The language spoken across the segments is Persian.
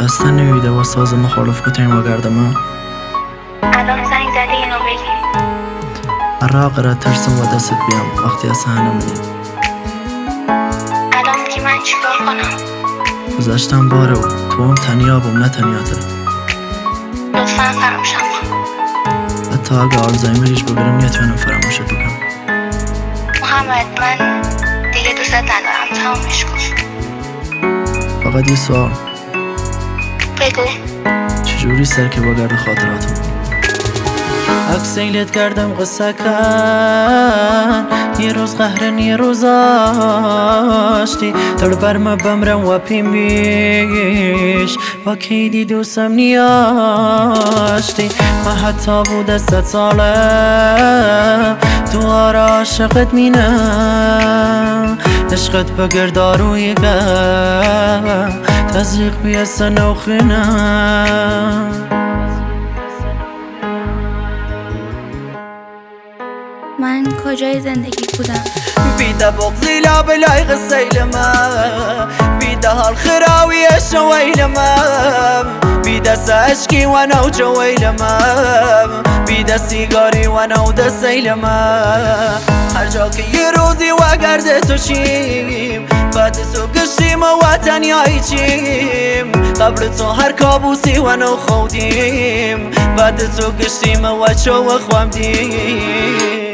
بسته نمیده با ساز مخالف کتیم و گردمه. الان زنگ زدی اینو بگی. عراق را ترسم و دست بیام وقتی از سهنم دیم. الان دیگه من چیکار کنم؟ گذشتم باره و تو هم تنیا بم نه تنیا تره. لطفاً فراموشم کن. حتی اگه آلزایمریش بگیرم نتونم فراموشت بکنم. محمد من دیگه دوست ندارم، تمامش کن. فقط یه سوال، بگو. چجوری سر که بگرد خاطراتم؟ اکسیلت کردم قصه کن، یه روز قهرن یه روز آشتی تر برم بمرم و پیم بیش و کیدی دوستم نیاشتی. من حتی بود 100 ساله دوار عاشقت مینم، عشقت بگرداروی گم تزریق بیستن و خینم. من کجای زندگی بودم؟ بیده بغزی لا بلای غسیلمم، بیده حال خراوی شویلمم، بیده ساشکی و نو جویلمم، بیده سیگاری و نو دسیلمم. هر جا که یه روزی و گرده تو چیم، بعد تو گشتیم و تنیایی چیم، قبل تو هر کابوسی و نو خودیم، بعد تو گشتیم و چو خوامدیم.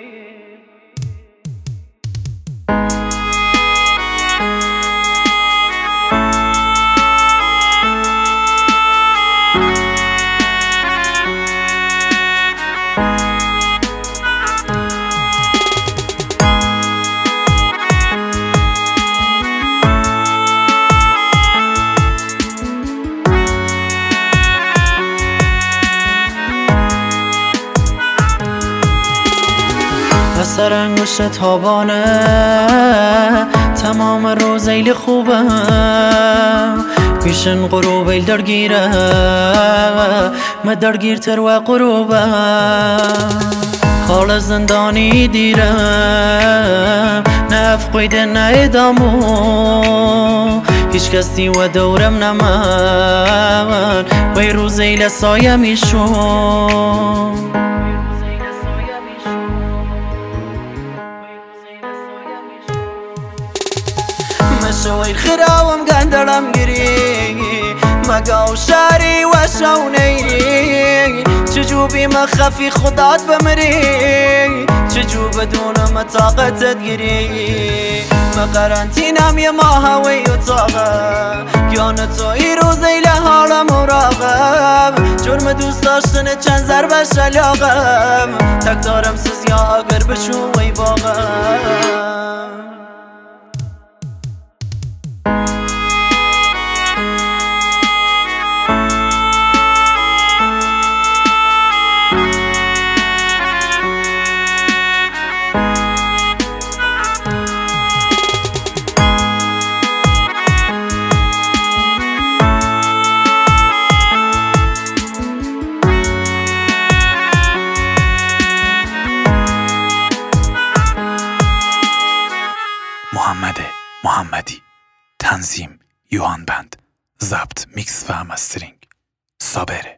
سر انگشت تابانه تمام روز ایل خوبم، پیشن غروب ایل درگیره ما درگیرتر و غروبم. حال زندانی دیرم نف قیده نه ادامو، هیچ کسی و دورم نمن وی روز ایل سایه میشون. مشوی خراوم گندرم گیری مگاو شاری و شونیری، چجو بی مخفی خدات بمری، چجو بدون مطاقتت گیری. ما قرنطینم یه ماهوی اتاقم، یان توی روزی لحالم مراقم، جرم دوست داشتن چند ضربه شلاقم، تک دارم سز یا اگر بشوی باقم. محمد محمدی، تنظیم یوهان بند، ضبط میکس و مسترینگ صابره.